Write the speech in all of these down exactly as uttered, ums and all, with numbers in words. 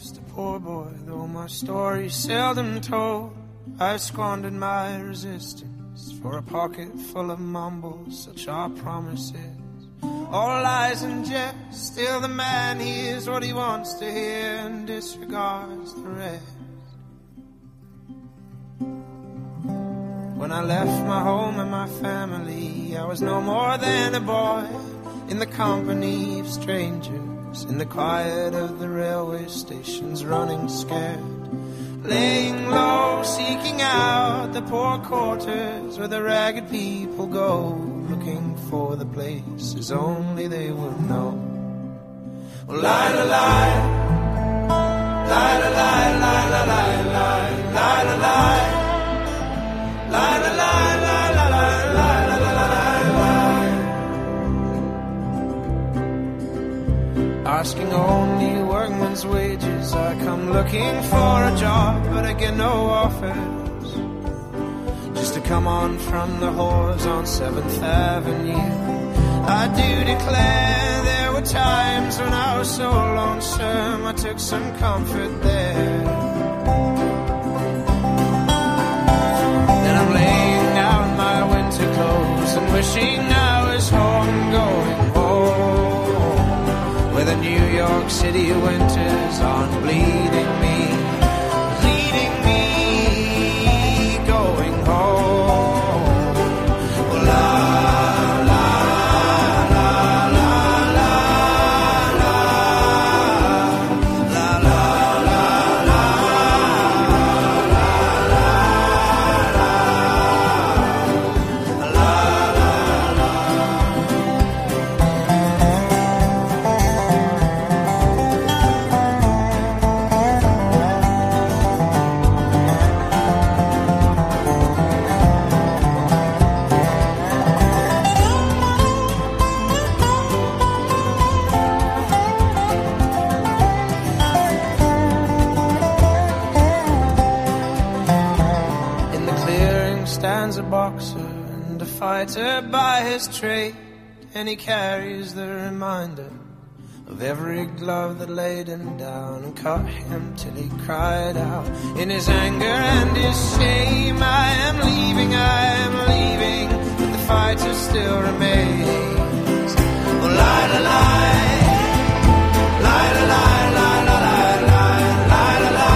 just a poor boy, though my story's seldom told. I squandered my resistance for a pocket full of mumbles, such are promises. All lies and jest, still the man hears what he wants to hear and disregards the rest. When I left my home and my family, I was no more than a boy in the company of strangers, in the quiet of the railway stations, running scared, laying low, seeking out the poor quarters where the ragged people go, looking for the places only they would know. Well, lie, lie, lie, lie, lie, lie, lie, lie, lie, lie, lie, lie. La la la la la la la la la la. Asking only workman's wages, I come looking for a job, but I get no offers. Just to come on from the whores on seventh Avenue. I do declare there were times when I was so lonesome, I took some comfort there. I'm laying down my winter clothes and wishing I was home, going home, where the New York City winters aren't bleeding me, bleeding me, going home. Well, la, la, la, la, la, la, la, la, la, la. Fighter by his trade, and he carries the reminder of every glove that laid him down and cut him till he cried out in his anger and his shame, I am leaving, I am leaving, but the fighter still remains. Oh, lie, lie, lie, lie, lie, lie, lie, lie, lie, lie, lie, lie.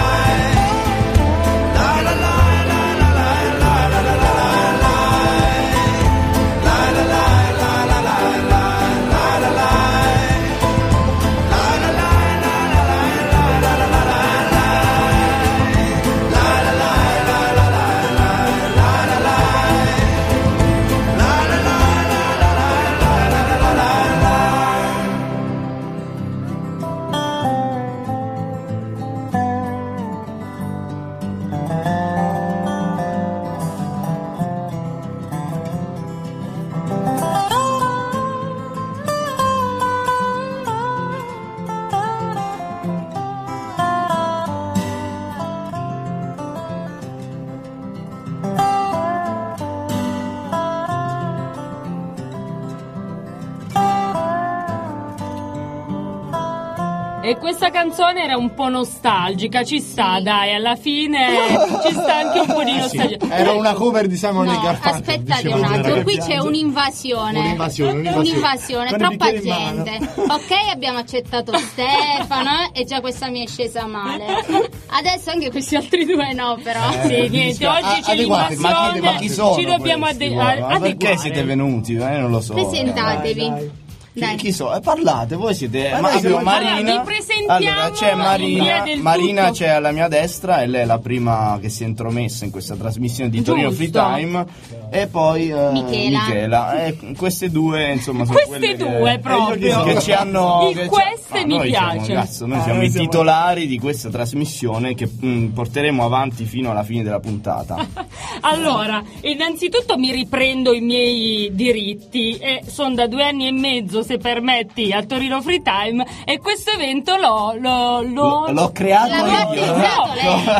E questa canzone era un po' nostalgica, ci sta, sì. Dai, alla fine ci sta anche un po' di nostalgia. Sì, era una cover di Simon no, e Garfunkel. Aspettate un attimo, qui c'è un'invasione. Un'invasione, un'invasione. Un'invasione, troppa gente. Ok, abbiamo accettato Stefano e già questa mi è scesa male. Adesso anche questi altri due no, però. Eh, sì, niente, oggi c'è l'invasione. Ma chi, ma chi sono? Ci dobbiamo adeguare. Ma perché siete venuti? Eh, non lo so. Presentatevi. Dai, dai. Chi, chi so? Eh, parlate, voi siete ma ma, allora, Marina. Vi presentiamo. Allora c'è Marina, Marina tutto. C'è alla mia destra e lei è la prima che si è intromessa in questa trasmissione di Torino Free Time. E poi uh, Michela. Michela. E queste due, insomma, sono queste due che, proprio che ci hanno. Il che queste ci, mi noi piace. Siamo, cazzo, noi ah, siamo noi i siamo... titolari di questa trasmissione che mh, porteremo avanti fino alla fine della puntata. Allora, innanzitutto mi riprendo i miei diritti e sono da due anni e mezzo, se permetti, a Torino Free Time e questo evento l'ho l'ho, l'ho... L- l'ho creato L'ho io. battezzato lei.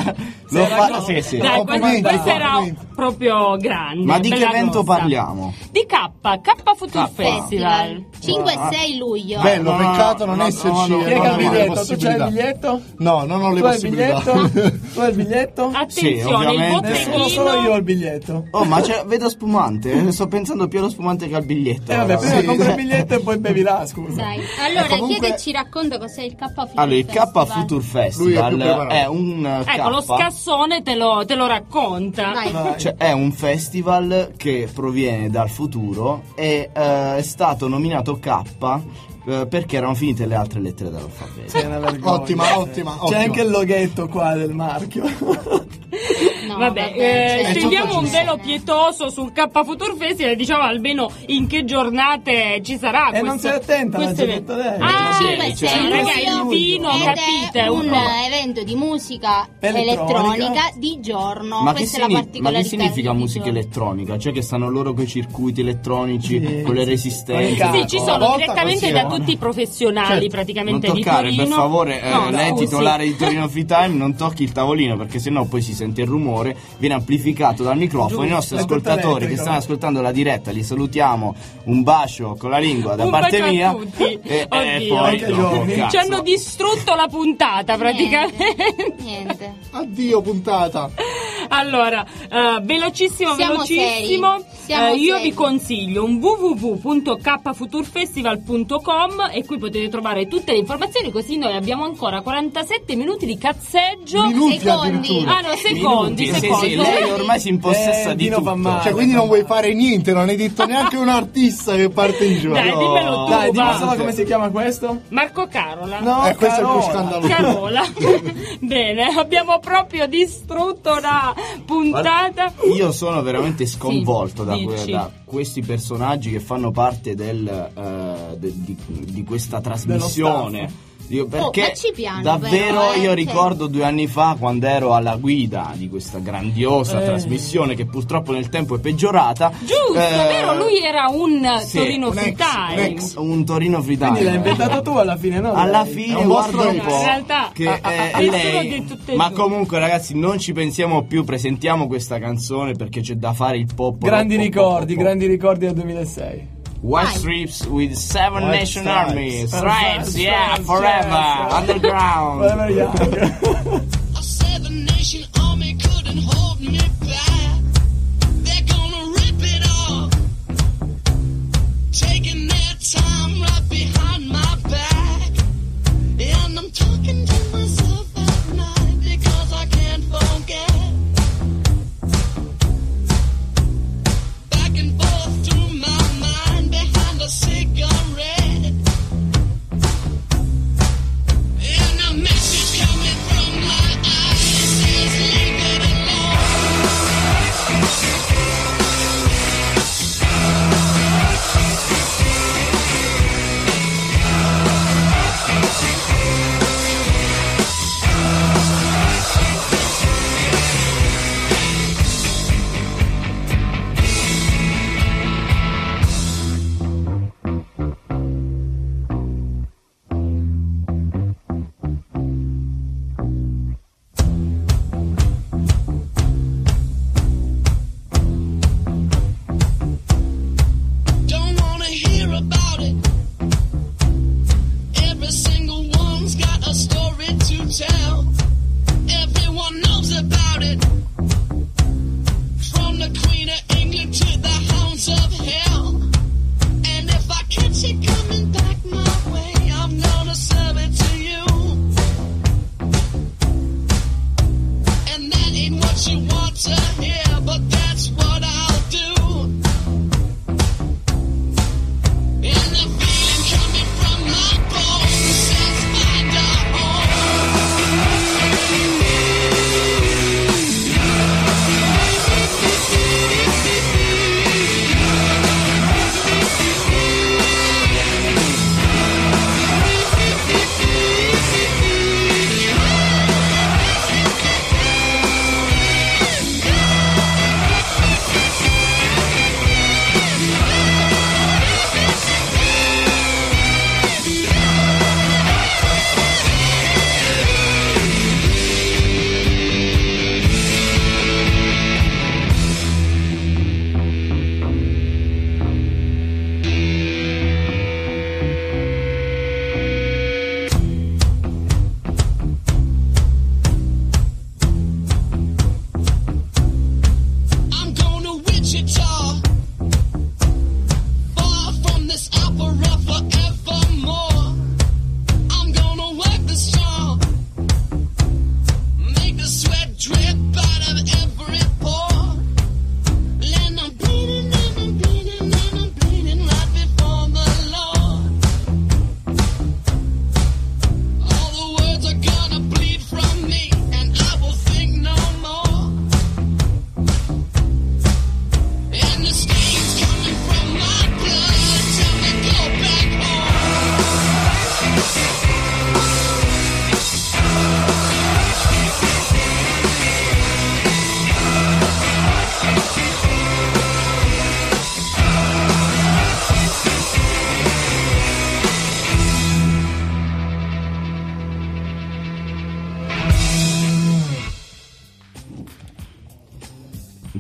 Lo fa, sì, sì. Dai, questo, questo era proprio grande. Ma di che bella evento grossa. parliamo? Di K, K Future K. Festival. cinque e sei luglio. Bello, No, peccato no, non no, esserci. no, no, Chi è che no, ha il no, biglietto? no, Tu c'hai il biglietto? No, non ho le Tu hai il possibilità. biglietto? Tu hai il biglietto? Attenzione, il ovviamente. Nessuno, botteghino. solo io ho il biglietto. Oh, ma c'è, vedo spumante. Sto pensando più allo spumante che al biglietto. E eh, vabbè, ora. prima Sì. compri il biglietto e poi bevi là, scusa. Dai. Allora, Eh, comunque- chi è che ci racconta cos'è il K Future Allora, il K Festival? Future Lui è Festival più preparato. è un uh, Ecco, lo K, scassone te lo, te lo racconta. Vai. Vai. cioè è un festival che proviene dal futuro e eh, è stato nominato K eh, perché erano finite le altre lettere dell'alfabeto. È una vergogna. Ottima, ottima, C'è ottima. anche il loghetto qua del marchio. No, Vabbè, vabbè, eh, cioè, stendiamo tutto un giusto. velo pietoso sul K Future Festival e diciamo almeno in che giornate ci sarà E questo, non sei attenta, l'ha questo già evento. detto lei. Ah, cinque e Cioè, sei raga, il luglio vino, ed capite? è un Un- evento di musica Elettronica. elettronica di giorno. Ma che, Questa è la signi- ma particolarità che significa di musica giorno. elettronica? Cioè che stanno loro coi circuiti elettronici, Sì, con le sì. resistenze. Con i Sì, ci Una sono volta direttamente così, da eh. tutti i professionali Non praticamente di toccare, Torino. per favore, eh, No, lei scusi. titolare di Torino Free Time, non tocchi il tavolino perché sennò poi si sente il rumore, viene amplificato dal microfono. I nostri è tutto ascoltatori che elettrico. stanno ascoltando la diretta li salutiamo, un bacio con la lingua da Un parte bacio a mia. tutti. E, e Oddio. poi Anche dopo, giorni. cazzo. Ci hanno distrutto la puntata praticamente. Niente. Addio puntata. Allora, eh, velocissimo, Siamo velocissimo. seri. Siamo Eh, io seri. vi consiglio un w w w punto k futurefestival punto com e qui potete trovare tutte le informazioni, così noi abbiamo ancora quarantasette minuti di cazzeggio. Minuti Secondi. addirittura. Ah no, secondi, Minuti, sì, secondi. sì, lei ormai si impossessa Eh, di Dino tutto. fa male. Cioè, quindi non vuoi fare niente, non hai detto neanche un artista che parte in giro. Dai, dimmelo tu, Dai, dimmi va. solo come si chiama questo? Marco Carola. No, Eh, questo è il più Carola. scandaloso. Carola. Bene, abbiamo proprio distrutto la puntata. Io sono veramente sconvolto Sì, da, que- dici. da questi personaggi che fanno parte del, eh, de- di, di questa trasmissione. Io, perché ma ci piano, davvero però, eh, io cioè- ricordo due anni fa quando ero alla guida di questa grandiosa Eh. trasmissione che purtroppo nel tempo è peggiorata. Giusto, Eh, vero? Lui era un sì, Torino un Free ex, un Time. ex. un Torino Free Time. Quindi l'hai inventato tu alla fine, no? Alla Lei? fine È un guarda vostro un ex. po' In realtà, che ah, ah, è ah, nessuno lei. di tutte e Ma due. comunque ragazzi non ci pensiamo più, presentiamo questa canzone perché c'è da fare il pop. Grandi pop, ricordi, pop, pop. grandi ricordi del duemilasei. White Vai. Stripes with Seven White Nation Stripes. Army. Stripes, Stripes, yeah, Stripes, forever, yes. underground. Forever young. A seven nation army couldn't hold me back. They're gonna rip it off, taking their time right behind my back. And I'm talking to myself at night because I can't forget. Back and forth through my mind behind a cigarette. And a message coming from my eyes says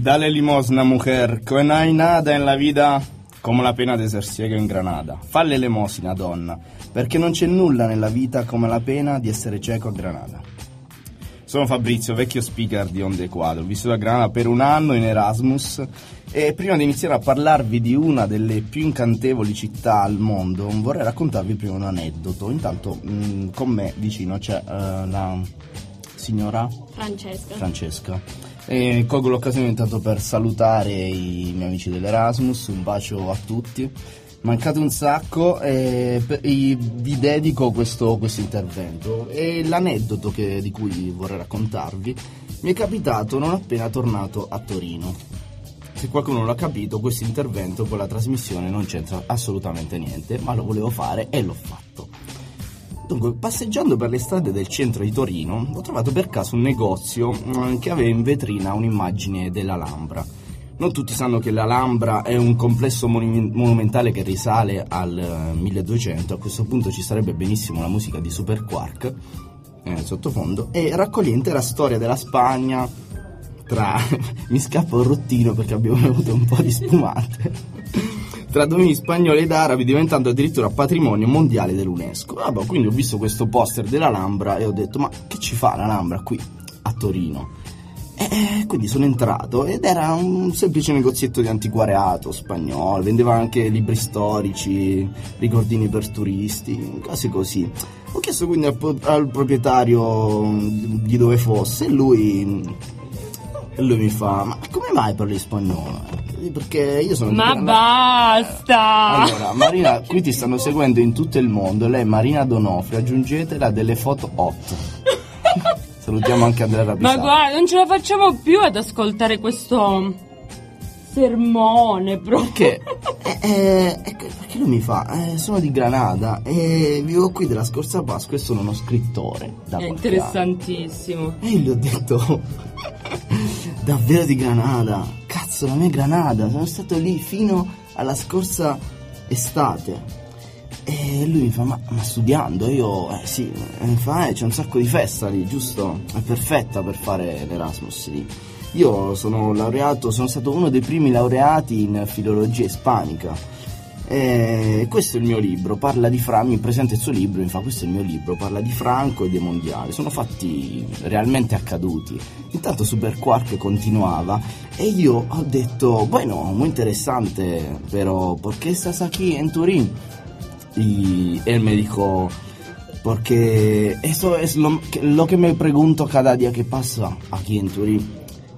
Dale limosna, mujer, que no hay nada en la vida come la pena de ser ciego in Granada. Falle elemosina, donna, perché non c'è nulla nella vita come la pena di essere cieco a Granada. Sono Fabrizio, vecchio speaker di Onde Quadro, ho vissuto a Granada per un anno in Erasmus e prima di iniziare a parlarvi di una delle più incantevoli città al mondo vorrei raccontarvi prima un aneddoto. Intanto mh, con me vicino c'è uh, la signora Francesca. Francesca. E colgo l'occasione intanto per salutare i miei amici dell'Erasmus, un bacio a tutti. Mancate un sacco e vi dedico questo, questo intervento. E l'aneddoto che, di cui vorrei raccontarvi mi è capitato non appena tornato a Torino. Se qualcuno non l'ha capito, questo intervento con la trasmissione non c'entra assolutamente niente, ma lo volevo fare e l'ho fatto. Dunque, passeggiando per le strade del centro di Torino, ho trovato per caso un negozio che aveva in vetrina un'immagine dell'Alhambra. Non tutti sanno che l'Alhambra è un complesso monu- monumentale che risale al milleduecento, a questo punto ci sarebbe benissimo la musica di Superquark eh, sottofondo, e raccoglie l'intera storia della Spagna tra... mi scappa un rottino perché abbiamo bevuto un po' di spumate... tra domini spagnoli ed arabi, diventando addirittura patrimonio mondiale dell'UNESCO. Vabbè, quindi ho visto questo poster dell'Alhambra e ho detto, ma che ci fa l'Alhambra qui a Torino? E quindi sono entrato ed era un semplice negozietto di antiquariato spagnolo, vendeva anche libri storici, ricordini per turisti, cose così. Ho chiesto quindi al, al proprietario di dove fosse e lui, e lui mi fa, ma come mai parli spagnolo? Perché io sono... Ma di basta! Allora, Marina, qui ti stanno seguendo in tutto il mondo, lei è Marina Donofrio, aggiungetela delle foto hot. Salutiamo anche Andrea Rapisano. Ma guarda, non ce la facciamo più ad ascoltare questo sermone proprio. Perché? Eh, eh, perché lui mi fa, eh, sono di Granada e vivo qui della scorsa Pasqua e sono uno scrittore da È qualche interessantissimo. anno. E io gli ho detto, davvero di Granada? Cazzo, la mia Granada, sono stato lì fino alla scorsa estate. E lui mi fa, ma, ma studiando? Io, eh sì, e mi fa, eh, c'è un sacco di festa lì, giusto? È perfetta per fare l'Erasmus lì. Io sono laureato, sono stato uno dei primi laureati in filologia ispanica. E questo è il mio libro, parla di Franco, mi presenta il suo libro, mi fa, questo è il mio libro, parla di Franco e dei mondiali. Sono fatti realmente accaduti. Intanto Superquark continuava e io ho detto, bueno, muy interesante, pero ¿por qué estás aquí en Turín? Y él me dijo, porque eso es lo que, lo que me pregunto cada día que pasa aquí en Turín.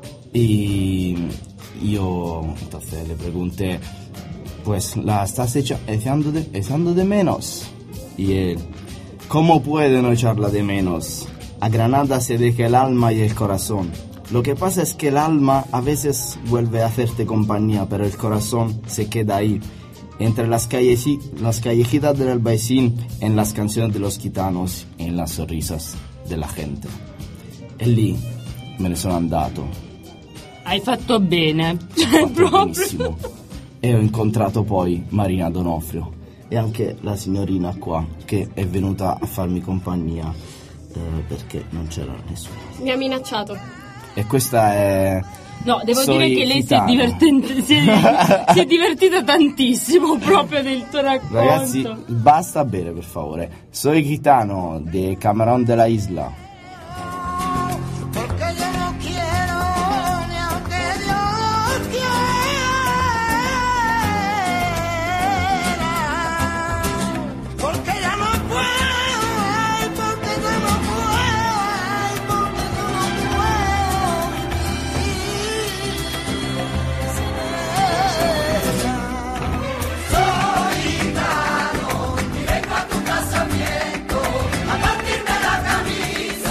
Y yo entonces le pregunté, pues la estás hecha, echando, de, echando de menos. Y él, ¿cómo puede no echarla de menos? A Granada se deja el alma y el corazón. Lo que pasa es que el alma a veces vuelve a hacerte compañía, pero el corazón se queda ahí. Entre las, calles, las callejitas del Albaicín, en las canciones de los gitanos, en las sonrisas de la gente. E lì me ne sono andato. Hai fatto bene. Ho fatto benissimo. E ho incontrato poi Marina Donofrio e anche la signorina qua che è venuta a farmi compagnia eh, perché non c'era nessuno. Mi ha minacciato. E questa è... No, devo Soy dire che lei si è, gitano. divertente, si, è, si è divertita tantissimo proprio del tuo racconto. Ragazzi, basta bere per favore. Soy gitano de Camarón de la Isla. Porque yo no quiero ni aunque Dios quiera. Porque ya no puedo, ay, porque yo no puedo, ay, porque yo no puedo. Soy gitano y vengo a tu casamiento a partirme la camisa.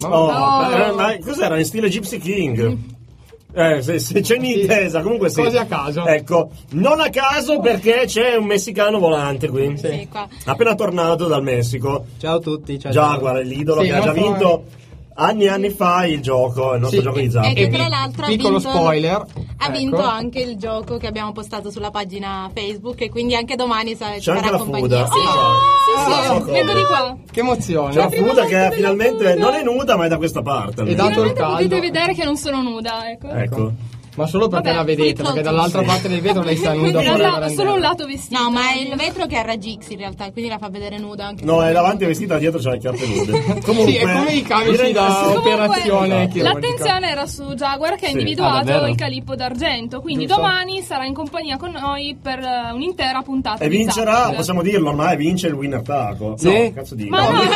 Oh, Oh. eh, ma cos'era? In stile Gypsy King? Eh, se, se c'è un'intesa, comunque sì. Cose a caso. Ecco, non a caso perché c'è un messicano volante qui. Sì, qua. Appena tornato dal Messico. Ciao a tutti, ciao. Jaguar è l'idolo Sì, che ha già non fa- vinto anni e anni fa il gioco, il nostro Sì, gioco di E Zappi. che tra l'altro ha Piccolo vinto, spoiler. ha ecco. vinto anche il gioco che abbiamo postato sulla pagina Facebook e quindi anche domani sa- ci C'è anche farà la compagnia. Fuda. Sì. Sì, Ah, sì, ecco. vengo di qua. Che emozione. C'è la prima Fuda volta che della finalmente Fuda. non è nuda ma è da questa parte. E dato il Finalmente caldo. potete vedere che non sono nuda, ecco. Ecco. Ma solo perché Vabbè, la vedete, flip-flop. perché dall'altra Sì. parte del vetro lei sta nuda Quindi fuori non la la- solo un barandella. lato vestito. No, ma è il vetro che è a raggi X in realtà, quindi la fa vedere nuda anche. No, se- è davanti vestita, dietro c'ha le chiappe nude. Comunque, Sì, è come i camici direi- da sì. operazione chirurgica. L'attenzione era su Jaguar che ha Sì. individuato Ah, davvero? il calippo d'argento, quindi Giusto. domani sarà in compagnia con noi per eh, un'intera puntata E di vincerà, Zapping. possiamo dirlo ormai, vince il winner taco. Sì? No, cazzo dico. Ma no, Non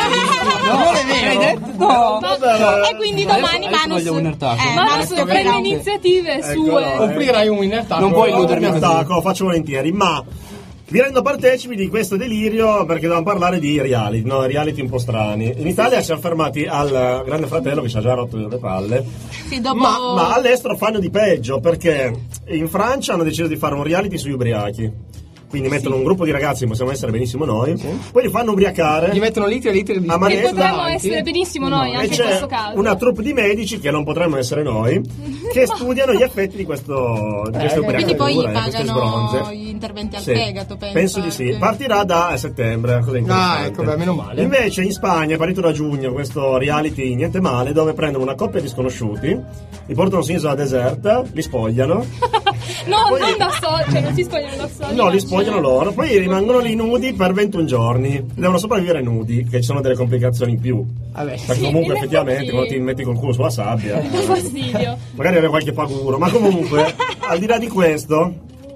è vero. Hai detto? No. Vabbè, E quindi Adesso- domani adesso Manus voglio un attack. eh, ma Manus adesso Manus prende veramente. iniziative Eccolo. sue. Offrirai un winner taco. Non puoi illudermi un così. attacco, faccio volentieri, ma vi rendo partecipi di questo delirio perché dobbiamo parlare di reality, no? Reality un po' strani. In Italia siamo fermati al Grande Fratello che ci ha già rotto le palle, Sì, dopo ma, ma all'estero fanno di peggio perché in Francia hanno deciso di fare un reality sugli ubriachi. Quindi mettono un gruppo di ragazzi, possiamo essere benissimo noi, poi li fanno ubriacare. Gli mettono litri e litri di A Che manetta potremmo davanti. essere benissimo noi E anche in c'è questo caso. una troupe di medici che non potremmo essere noi che studiano gli effetti di questo di queste quindi poi gli ubriacature, queste pagano sbronze. gli interventi al Sì, fegato, penso. penso di sì. anche. Partirà da settembre, cosa Ah, interessante. ecco, beh, meno male. Invece in Spagna è partito da giugno questo reality niente male dove prendono una coppia di sconosciuti, li portano su un'isola deserta, li spogliano. No, Poi- non da soli, cioè non si spogliano da soli. No, li spogliano loro, poi rimangono lì nudi per ventuno giorni. Devono sopravvivere nudi, che ci sono delle complicazioni in più. Vabbè. Perché Sì, comunque in effettivamente effetti- quando ti metti col culo sulla sabbia, Che fastidio. magari aveva qualche paguro, ma comunque al di là di questo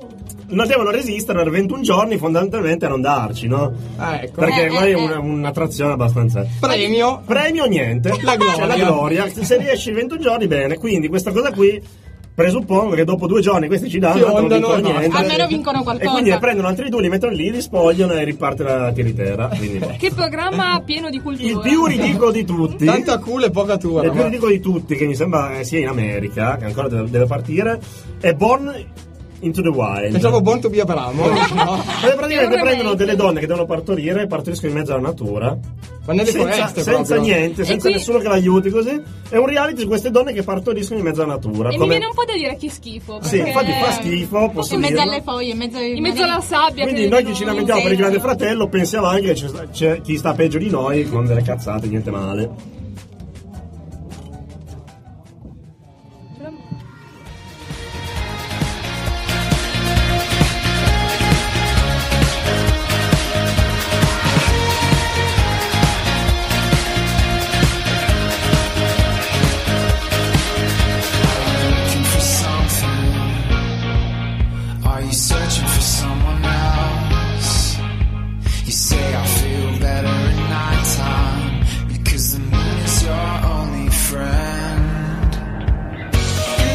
non devono resistere per ventuno giorni fondamentalmente a non darci, no? Ah, ecco. Perché Eh, ormai eh, è una- un'attrazione abbastanza. Premio. Premio niente, La gloria. Cioè, la gloria. Se riesci ventuno giorni bene, quindi questa cosa qui presuppongo che dopo due giorni questi ci danno, Sì, tanto non ondano, vincono no. niente. Almeno vincono qualcosa. E quindi ne prendono altri due, li mettono lì, li spogliano e riparte la tiritera. Quindi, Che programma pieno di cultura. il più ridicolo di tutti. Tanta culo e poca tua. Il più ma- ridicolo di tutti, che mi sembra sia in America, che ancora deve, deve partire, è Born into the Wild. Pensavo Born to be Abramo. No. Dove praticamente È un prendono remake. delle donne che devono partorire e partoriscono in mezzo alla natura. Ma nelle senza, foreste senza proprio. niente, senza qui- nessuno che l'aiuti così. È un reality su queste donne che partoriscono in mezzo alla natura. E mi come- viene un po' da dire che schifo. Sì, perché- infatti fa schifo, posso In mezzo dirlo. alle foglie, in mezzo, ai- In mezzo alla sabbia. Quindi che noi che non- ci lamentiamo per il sentono. Grande Fratello pensiamo anche che c'è, c'è chi sta peggio di noi con delle cazzate, niente male. Looking for something? Are you searching for someone else? You say I feel better at nighttime because the moon is your only friend.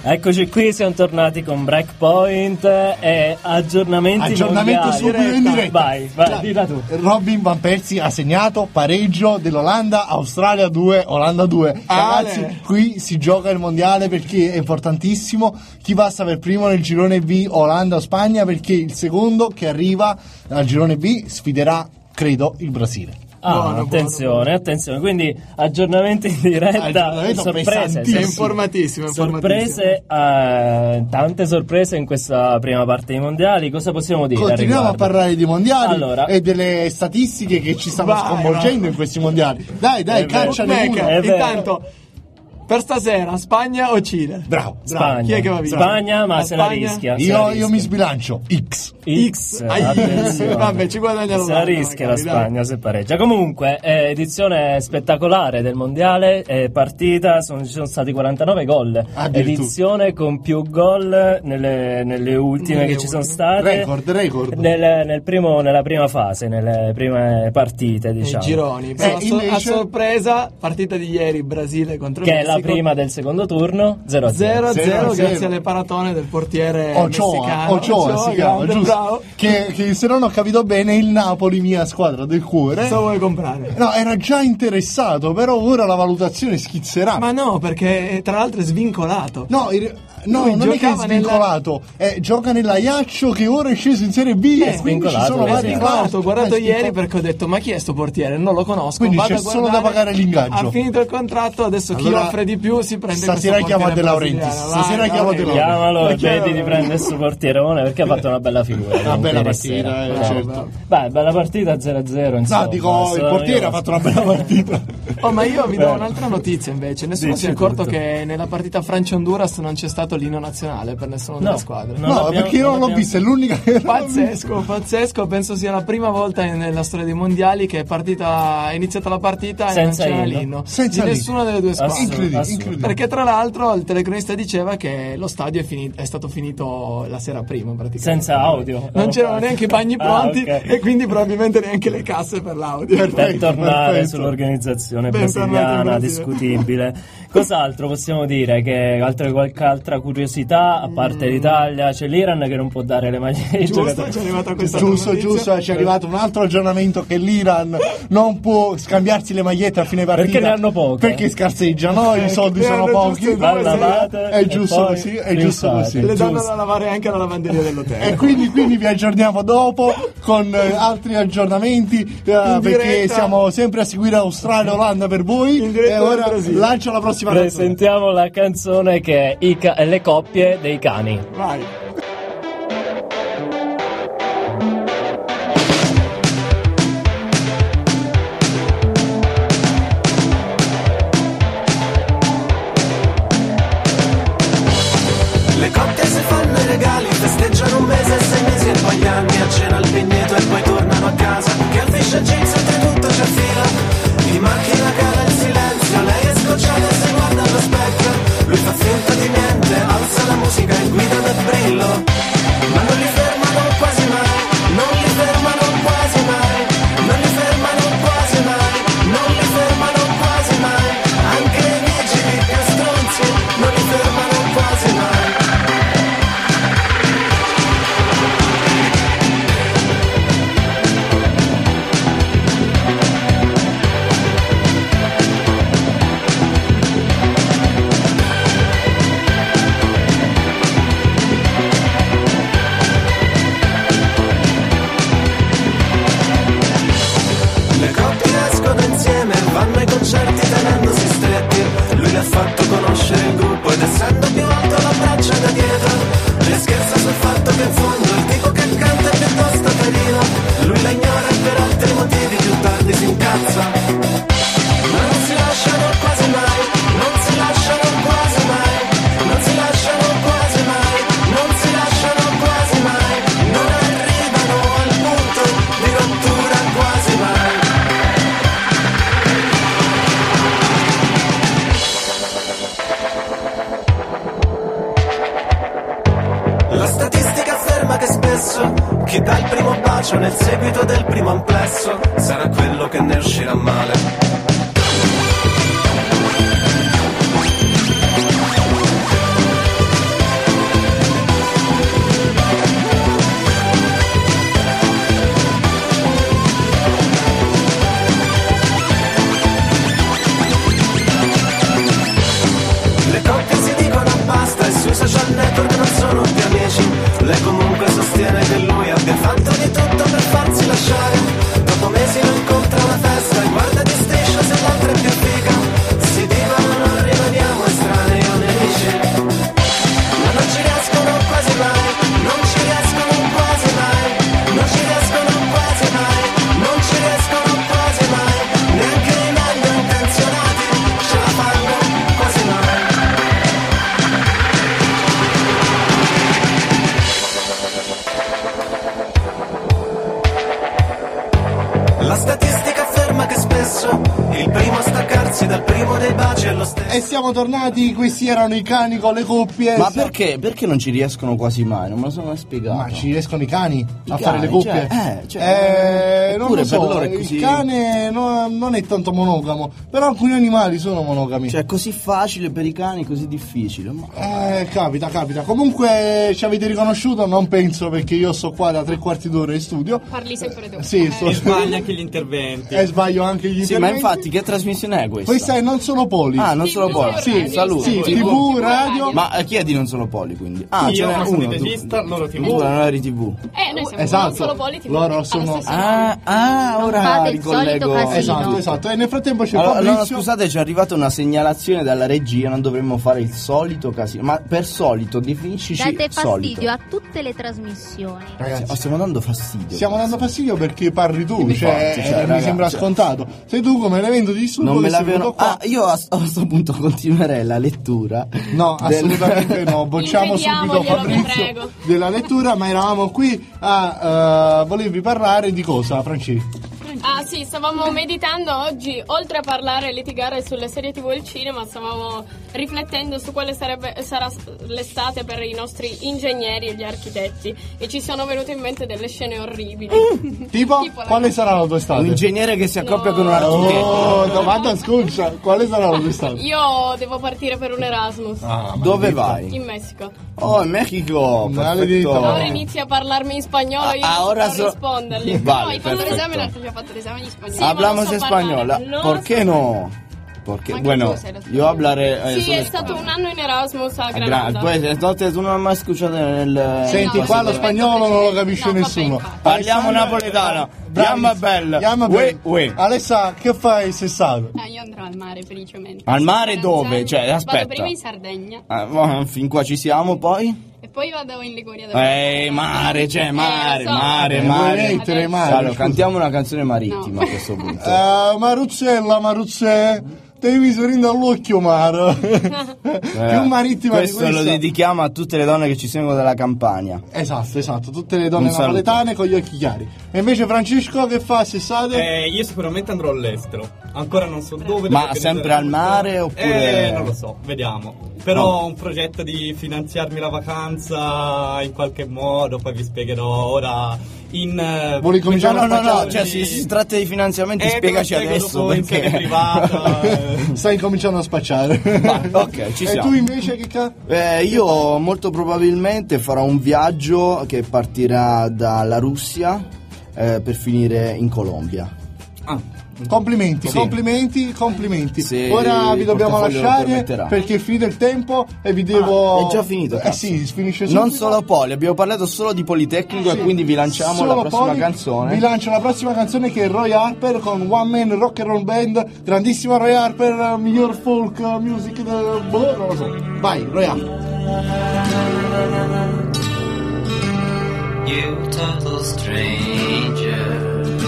Eccoci qui, siamo tornati con Breakpoint e aggiornamenti Aggiornamento mondiali. subito in diretta. Vai, vai, Dai. dilla tu. Robin Van Persie ha segnato pareggio dell'Olanda, Australia due, Olanda due. Ragazzi, Ale. qui si gioca il mondiale perché è importantissimo. Chi passa per primo nel girone B, Olanda o Spagna, perché il secondo che arriva al girone B sfiderà, credo, il Brasile. Ah, Buono, attenzione, buono, buono. attenzione. Quindi aggiornamenti in diretta, Aggiornamento sorprese, pesantissimo. È informatissimo, è sorprese, eh, tante sorprese in questa prima parte dei mondiali. Cosa possiamo dire? Continuiamo a riguardo? parlare di mondiali Allora. e delle statistiche che ci stanno Vai, sconvolgendo vai. in questi mondiali. Dai, dai, È vero. cacciane Bookmaker, uno. È vero. intanto, per stasera, Spagna o Cile? Bravo, bravo. Spagna. Chi è che va via? Spagna, ma La se la Spagna? rischia. se la Io, io rischia. mi sbilancio. X. X, Ai- attenzione. Vabbè, ci guadagna Se la l'Olanda, rischia la magari, dai. Spagna se pareggia. Comunque, eh, edizione spettacolare del mondiale, eh, partita, sono, ci sono stati quarantanove gol. Addirittura. Edizione con più gol nelle, nelle ultime Nelle che ci sono ultime. state. Record, record. Nel, nel primo, nella prima fase, nelle prime partite, Nei diciamo. gironi. Però Eh, a, so- invece- a sorpresa, partita di ieri, Brasile contro Che è Messico. la prima del secondo turno, zero a zero. zero a zero zero a zero. grazie alle paratone del portiere Ochoa, messicano. Ochoa si chiama, grande, giusto? bravo. Che, che se non ho capito bene il Napoli, mia squadra del cuore. Cosa vuoi comprare? No, era già interessato, però ora la valutazione schizzerà. Ma no, perché eh, tra l'altro è svincolato. No, il- no Lui non è che è giocava nella- svincolato, eh, gioca nell'Aiaccio che ora è sceso in Serie B Eh, e quindi ci svincolato, sono eh, vari sì. Ho guardato, clausole. ho guardato Eh, ieri svincolato. perché ho detto ma chi è sto portiere? Non lo conosco. Quindi vado c'è a solo guardare. da pagare l'ingaggio. Ha finito il contratto, adesso chi Allora, offre di più si prende stasera questo chiama portiere De Laurentiis, brasiliano. stasera Vai, chiama vai, De vai. Laurentiis. Chiamalo e Lo chiamo. vedi di prendere questo portierone perché ha fatto una bella figura. Una comunque bella ieri partita, sera. eh, Bravo, certo. bravo. Beh, bella partita zero a zero. Insomma, No, dico, il Solo portiere io- ha fatto una bella partita. Oh, ma io vi do Eh. un'altra notizia invece. Nessuno Dici si è accorto tutto. che nella partita Francia-Honduras non c'è stato l'inno nazionale per nessuna No, delle squadre. no. No, l'abbiamo- perché io non non l'ho l'abbiamo- vista, è l'unica che non l'ho vista. Pazzesco, pazzesco, penso sia la prima volta in- nella storia dei mondiali che è partita, è iniziata la partita Senza e non c'era inno. l'inno Senza di l'inno. nessuna delle due squadre. Assurdo, Incredibile, assurdo. incredibile. Perché tra l'altro il telecronista diceva che lo stadio è, finito, è stato finito la sera prima praticamente. Senza audio. Non c'erano neanche i bagni Ah, pronti ok. e quindi probabilmente neanche le casse per l'audio. Per Perfetto, tornare perfetto. sull'organizzazione Bentornati in brasiliana Brasile. discutibile. Cos'altro possiamo dire? Che altre, qualche altra curiosità, a parte l'Italia, c'è l'Iran che non può dare le magliette ai Giusto, giocatori. ci è arrivata questa Giusto, notizia. giusto, ci è arrivato un altro aggiornamento che l'Iran non può scambiarsi le magliette a fine partita. Perché ne hanno poche. Perché scarseggiano, i soldi ne sono hanno pochi. giuste due, Va lavate È e giusto poi così, è giusto riusate. così. Le danno Giusto. da lavare anche alla lavanderia dell'hotel. E quindi, quindi vi aggiorniamo dopo con eh, altri aggiornamenti eh, perché diretta. siamo sempre a seguire Australia e Olanda per voi. In diretta E dal ora Brasile. lancio la prossima canzone. Presentiamo la canzone che è i ca- le coppie dei cani. Vai. Le coppie si fanno i regali, festeggiano un mese, sei mesi e poi gli anni, a cena al vigneto e poi tornano a casa. Che al fish and chips oltretutto c'è fila, in macchina cala il silenzio, lei è scocciata e si guarda allo specchio. Lui fa finta di niente, alza la musica e guida nel brillo. Ma non li fermano quasi mai, non li fermano quasi mai, non li fermano quasi mai, non li fermano quasi mai. Anche i vigili più stronzi non li fermano quasi mai. Le coppie escono insieme, vanno ai concerti tenendosi stretti. Lui le ha fatto conoscere il gruppo ed essendo più alto l'abbraccia da dietro. Le scherza sul fatto che in fondo il tipo che canta è piuttosto carino. Lui la ignora e per altri motivi più tardi si incazza. Ma non si lasciano quasi mai, non si lasciano quasi mai, non si lasciano quasi mai, non si lasciano quasi mai, non arrivano al punto di rottura quasi mai. La statistica afferma che spesso chi dà il primo bacio nel seguito del primo amplesso sarà quello che ne uscirà male. stesso, il primo a staccarsi dal primo dei baci è lo stesso. E siamo tornati, questi erano i cani con le cuffie. Ma perché? Perché non ci riescono quasi mai? Non me lo sono mai spiegato. Ma ci riescono i cani I a cani, fare le cuffie? cioè, eh, cioè, Eh, non eppure lo so, per loro è così. il cane no- non è tanto monogamo, però alcuni animali sono monogami. Cioè, è così facile per i cani, così difficile. Ma... Eh, capita, capita. Comunque ci avete riconosciuto? Non penso, perché io sto qua da tre quarti d'ora in studio. Parli sempre tu. Sì, sto... E sbaglia anche gli interventi. E sbaglio anche gli Sì, interventi. ma infatti che trasmissione è questa? Questa è Non Sono Poli. Ah, non solo poli. Sì, saluto. sì, tivù, radio. Ma eh, chi è di Non Solo Poli, quindi? Ah, Io ce n'è sono uno. il tu. regista, loro Tu tivù. non eri tivù. Eh, noi siamo Esatto. non solo Poli T V. Loro sono- Ah, ah, ora fate il ricollego. solito casino. Esatto, esatto. E nel frattempo c'è Allora, no, Fabrizio. scusate, ci è arrivata una segnalazione dalla regia, non dovremmo fare il solito casino. Ma per solito, definiscici Date fastidio solito. a tutte le trasmissioni. Ragazzi, Oh, stiamo dando fastidio. stiamo dando fastidio perché parli tu, Infatti, cioè, cioè, eh, mi raga, sembra cioè- scontato. Sei tu come l'evento di disturbo Non me che sei l'avevano. venuto qua. Ah, io a, a questo punto continuerei la lettura. No, del- assolutamente no, bocciamo subito Impediamoglielo, vi Fabrizio prego. della lettura, ma eravamo qui a uh, volevi parlare di cosa, Franci? Ah sì, stavamo meditando oggi, oltre a parlare e litigare sulle serie tivù e il cinema, stavamo riflettendo su quale sarebbe, sarà l'estate per i nostri ingegneri e gli architetti e ci sono venute in mente delle scene orribili. Tipo, Tipo la- quale sarà la tua Un estate? ingegnere che si accoppia No. con un architetto. Oh, domanda sconcia, quale sarà la tua estate? Io devo partire per un Erasmus Ah, Dove maledetta. vai? in Messico. Oh, in Mexico. Maledetto. Perfetto. Ora inizi a parlarmi in spagnolo e io Ah, non ora so so- rispondergli. Vale, no, hai fatto perfetto. l'esame, l'altro già fatto l'esame di spagnolo. Hablamos ma non so español. parlare. Non ¿Por so qué no? Porque, Anche bueno, tu sei lo yo hablaré. eh, Sì, solo è stato un anno in Erasmus a Ah, gra- Granada. Pues entonces tu non hai mai scusato nel. Senti, no, qua sì, lo sì, spagnolo sì, non lo sì. capisce No, vabbè, nessuno. infatti. Parliamo Alessandra- napoletano. Bravi. Chiama bella. Chiama Uè, bella. uè. Alessa, che fai sessato? Ah, io andrò al mare principalmente. Al mare Sì, dove? Zanzibar. Cioè, aspetta. Vado prima in Sardegna Ah, boh, fin qua ci siamo poi? e poi vado in Liguria. dove- Eh, mare, cioè, mare, lo so. mare, Eh, mare. vuoi mettere Adesso- mare, Allora, scusa. cantiamo una canzone marittima No. a questo punto. Eh, Maruzzella, Maruzze, devi sorrindere all'occhio, mare. Più marittima di Questo questa. lo dedichiamo a tutte le donne che ci seguono dalla Campania. Esatto, esatto, tutte le donne Un saluto. napoletane con gli occhi chiari. E invece Francesco che fa sessate? Eh, io sicuramente andrò all'estero. Ancora non so dove. Ma devo sempre organizzare al tutto. mare oppure- Eh, non lo so, vediamo. Però No. ho un progetto di finanziarmi la vacanza in qualche modo, poi vi spiegherò ora in... eh, Vuoi cominciare No, no, no, no, facciamo cioè di- se si tratta di finanziamenti Eh, te lo spiegaci spiego adesso dopo in sede perché... privata. eh. Stai cominciando a spacciare. Va, ok, ci E siamo. tu invece che cazzo? Eh, io molto probabilmente farò un viaggio che partirà dalla Russia eh, per finire in Colombia. Ah, Complimenti, Sì. complimenti, complimenti. Se Ora vi il dobbiamo portafoglio lo lasciare permetterà. perché è finito il tempo e vi devo. Ah, è già finito, Eh cazzo. sì, finisce subito. Non solo Poli, abbiamo parlato solo di Politecnico Sì. e quindi vi lanciamo Solo la prossima poi canzone. Vi lancio la prossima canzone che è Roy Harper con One Man Rock and Roll Band. Grandissimo Roy Harper, eh, miglior folk eh, music del. Boh, non lo so. Vai, Roy Harper. You total stranger.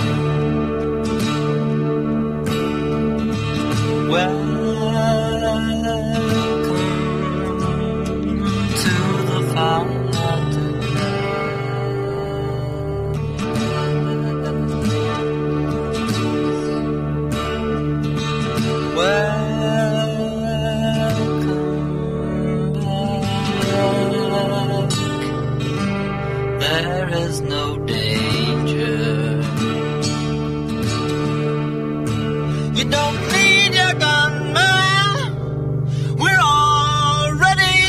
Welcome to the fountain. Welcome back. There is no danger. You don't need your gun, man. We're already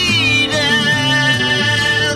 dead.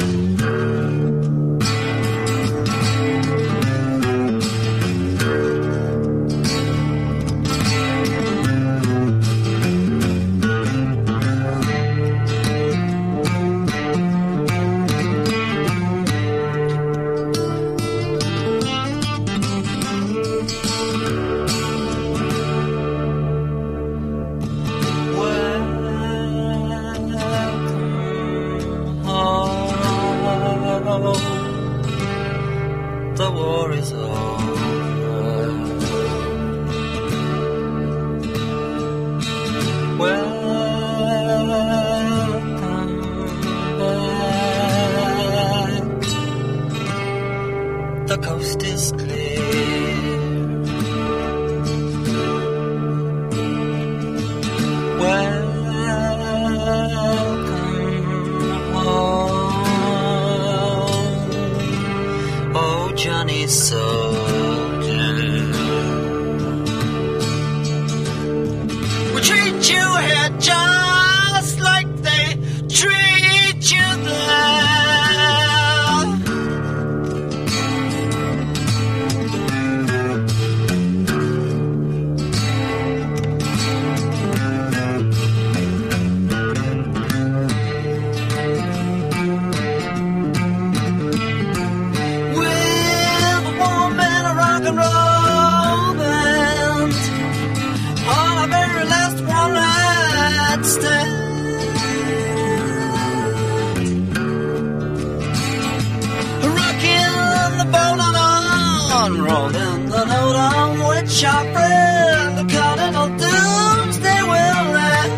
when the cardinal doomsday will end.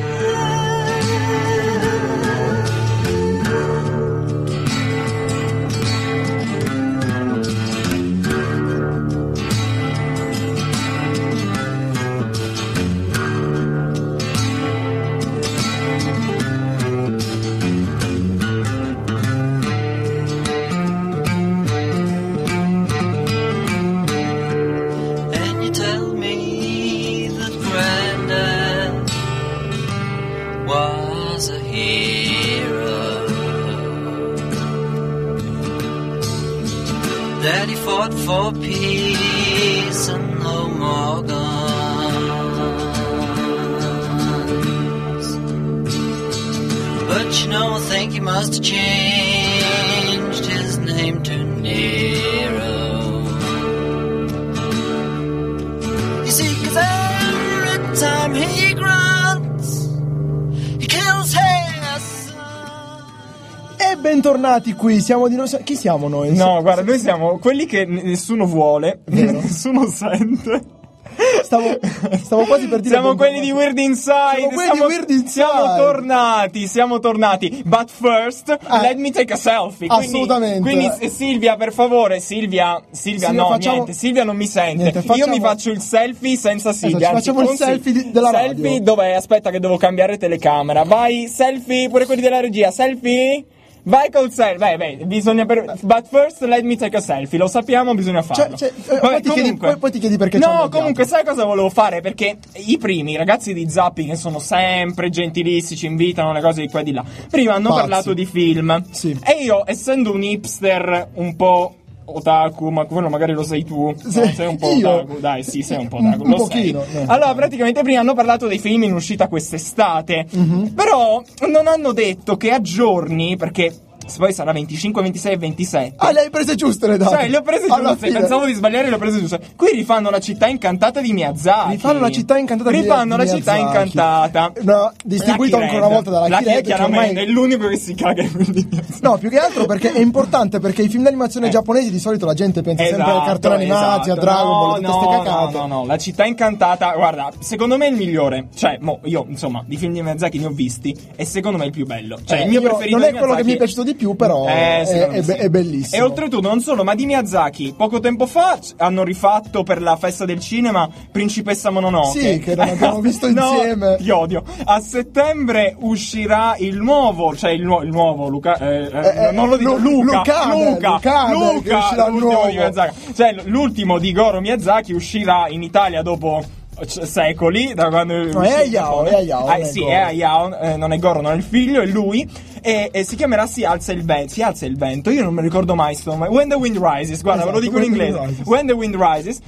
And you tell me that Granddad was a hero, that he fought for peace and no more guns. But you know, I think he must have changed his name to Nero. You see, 'cause every time he grunts, he kills his. E bentornati qui, siamo di noi. Chi siamo noi? No, guarda, noi siamo quelli che n- nessuno vuole, nessuno sente. Stavo, stavo quasi per dire. Siamo quelli di Weird Inside. Siamo quelli di Weird Inside. Siamo tornati, siamo tornati. But first, Ah, let me take a selfie. Quindi, assolutamente. Quindi eh, Silvia, per favore, Silvia, Silvia, Silvia, no, facciamo- niente, Silvia non mi sente. Niente, Io facciamo- mi faccio il selfie senza Silvia. Esatto, anzi, facciamo il con Sil- selfie di- della radio. Selfie dov'è? Aspetta che devo cambiare telecamera. Vai, selfie, pure quelli della regia, selfie. Vai col selfie, vai, vai, bisogna per... But first let me take a selfie, lo sappiamo, bisogna farlo. Cioè, cioè, eh, poi ti chiedi- poi- poi ti chiedi perché ci hanno No, odiato. comunque sai cosa volevo fare? Perché i primi, i ragazzi di Zappi, che sono sempre gentilissimi, ci invitano le cose di qua e di là, prima hanno Pazzi. parlato di film. Sì. E io, essendo un hipster un po' otaku, ma quello magari lo sei tu. Sì, No, sei un po' io? otaku, dai, sì, sei un po' Un- otaku. un lo pochino, sei. eh. Allora, praticamente prima hanno parlato dei film in uscita quest'estate. Mhm. Però non hanno detto che a giorni, perché poi sarà venticinque, ventisei e ventisette. Ah, le hai prese giuste le date. Sai, le ho prese Alla giuste, fine. pensavo di sbagliare, le ho prese giuste. Qui rifanno la città incantata di Miyazaki. Rifanno la città incantata di Rifanno la città Miyazaki. incantata. No, distribuito Lucky ancora una Red. volta dalla Lucky Red, Red, che chiaramente, ormai- è l'unico che si caga in quel di Miyazaki. No, più che altro perché è importante, perché i film d'animazione giapponesi di solito la gente pensa sempre ai cartoni animati, esatto. a Dragon Ball, no, tutte no, ste cacate. No, no, no, la città incantata, guarda, secondo me è il migliore. Cioè, mo, io, insomma, di film di Miyazaki ne ho visti e secondo me è il più bello. Cioè, Eh, il mio io- preferito non è di quello che mi è Miyazaki- piaciuto di più, però Eh, è, secondo me è be- sì. è bellissimo. E oltretutto, non solo, ma di Miyazaki, poco tempo fa c- hanno rifatto per la festa del cinema Principessa Mononoke. Sì, che non abbiamo visto No, insieme. ti odio. A settembre uscirà il nuovo, cioè il, nuo- il nuovo Luca, eh, eh, Eh, non lo dico, Lu- Luca, Lucane, Luca, Lucane, che Luca, uscirà il l'ultimo nuovo. di Miyazaki. Cioè l- l'ultimo di Goro Miyazaki uscirà in Italia dopo c- secoli, da quando No, è Hayao, è Hayao, Ah, non è sì, Goro. è Hayao, eh, non è Goro, non è il figlio, è lui. E, e si chiamerà Si alza il vento. Si alza il vento. Io non mi ricordo mai sto. ma- When the Wind Rises. Guarda, ve lo Esatto, dico in When the inglese. Wind Rises. When the Wind Rises.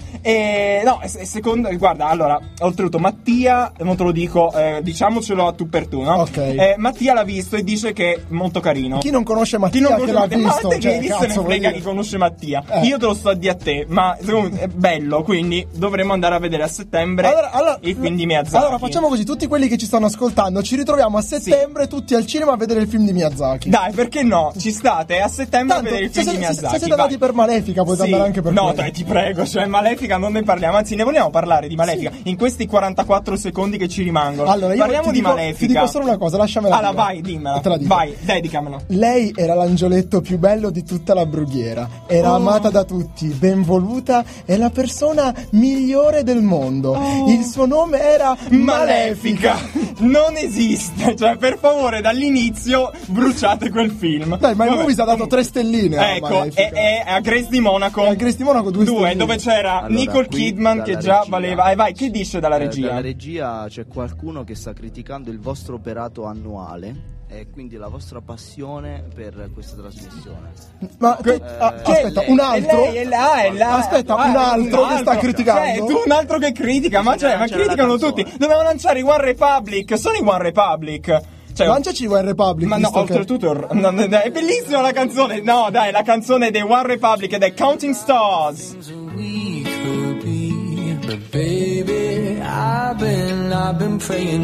E no, e se- secondo. Guarda, allora, oltretutto, Mattia, non te lo dico, eh, diciamocelo a tu per tu, no? Ok. Eh, Mattia l'ha visto e dice che è molto carino. Chi non conosce Chi Mattia non che conosce l'ha Mattia, ma visto, te che cioè, hai visto cazzo, ne vuol frega dire. chi conosce Mattia. Eh. Io te lo sto a dire a te, ma secondo me è bello, quindi dovremmo andare a vedere a settembre Allora, allora, il film di Miyazaki. allora facciamo così, tutti quelli che ci stanno ascoltando, ci ritroviamo a settembre tutti al cinema a vedere il film di Miyazaki. Dai, perché no? Ci state a settembre Tanto, a vedere il se, film di se- se- Miyazaki. se siete andati vai. per Malefica potete Sì. andare anche per No, quello. dai, ti prego, cioè Malefica non ne parliamo, anzi ne vogliamo parlare di Malefica in questi quarantaquattro secondi che ci rimangono. Allora, io Parliamo ti di dico, Malefica. ti dico solo una cosa, lasciamela Allora, dire. vai, dimmela. Te la dico. Vai, dedicamela. Lei era l'angioletto più bello di tutta la brughiera, era Oh. amata da tutti, ben voluta, è la persona migliore del mondo. Oh. Il suo nome era Malefica. Non esiste, cioè per favore dall'inizio bruciate quel film. Dai, ma il Vabbè. Movies ha dato tre stelline a Ecco, Malefica. e, e a Grace di Monaco. A Grace di Monaco due stelline. dove c'era Allora, Nicole qui Kidman che dalla già regia- valeva. Eh, vai, che dice dalla Eh, regia? dalla regia c'è qualcuno che sta criticando il vostro operato annuale e quindi la vostra passione per questa trasmissione. Ma tu- Eh, ah, che- aspetta, un altro? È lei, è là, è là. Aspetta, Ah, un altro che sta criticando? Cioè, tu un altro che critica, ma, Sì, cioè, ma c'era la criticano canzone. tutti. Dovevano lanciare i One Republic, sono i One Republic. Cioè, Lanciaci One Republic. ma no, visto che- oltretutto è- no, no, è bellissima la canzone. No, dai, la canzone dei One Republic ed è Counting Stars. we could be, but baby, I've been, I've been praying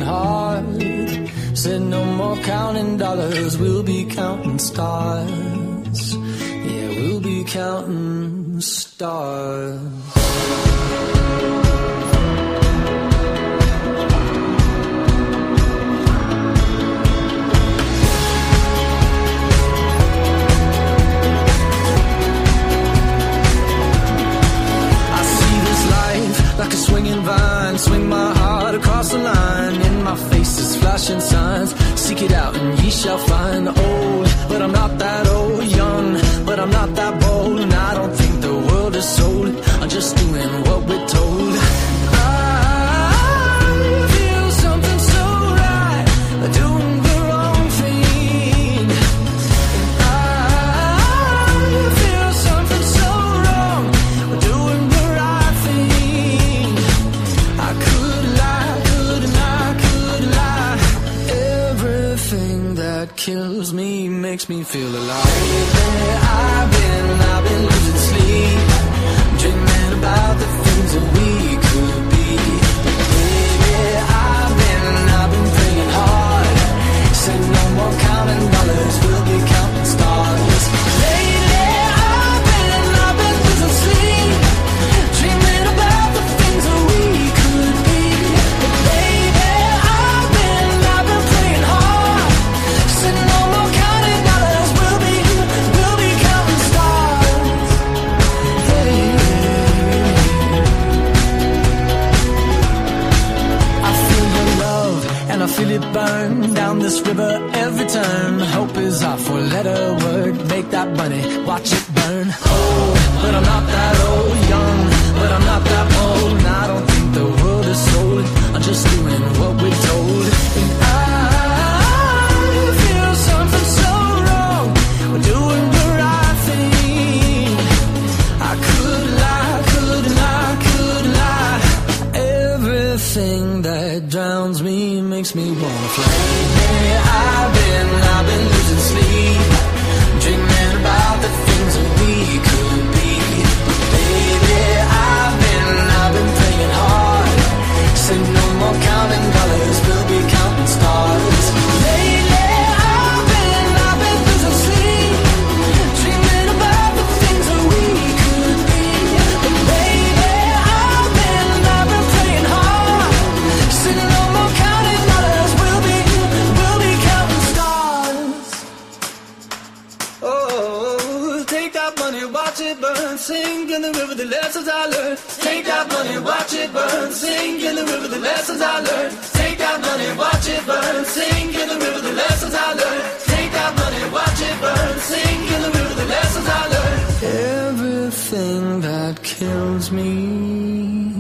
hard. Said no more counting dollars, we'll be counting stars. Yeah, we'll be counting stars. swing my heart across the line. In my face is flashing signs. Seek it out and ye shall find. Old, but I'm not that old. Young, but I'm not that bold. And I don't think the world is sold. I'm just doing what we're told. I feel something so right, doing the wrong thing. And I feel something so wrong, doing the right thing. I could lie, could lie, could lie. Everything that kills me makes me feel alive. Lately I've been, I've been losing sleep, dreaming about the things that we could be. Baby, I've been, I've been praying hard. Said no more counting dollars, we'll be counting stars. Lately I've been, I've been losing sleep, dreaming about the things that we could be. Baby, I've been, I've been praying hard. Said no more counting dollars, we'll be, we'll be counting stars. Hey. I feel your love and I feel it burn down this river every turn. Hope is our four-letter word. Make that money, watch it burn. Old, but I'm not that old. Young, but I'm not that old. And I don't think the world is sold. I'm just doing what we're told. And I feel something so wrong. We're doing the right thing. I could lie, could lie, could lie. Everything that drowns me makes me wanna fly. Hey, I've been, I've been losing sleep, dreaming about the things that we could be. Baby, I've been, I've been praying hard. Say no more counting dollars, we'll be counting stars. Lately, I've been, I've been losing sleep, dreaming about the things that we could be. Baby, I've been, I've been praying hard. Say no more counting dollars, we'll be, we'll be counting stars. Oh, take that money, watch it burn, sing in the river the lessons I learned. Take that money, watch it burn, sing in the river the lessons I learned. Take that money, watch it burn, sing in the river the lessons I learned. Take that money, watch it burn, sing in the river the lessons I learned. Everything that kills me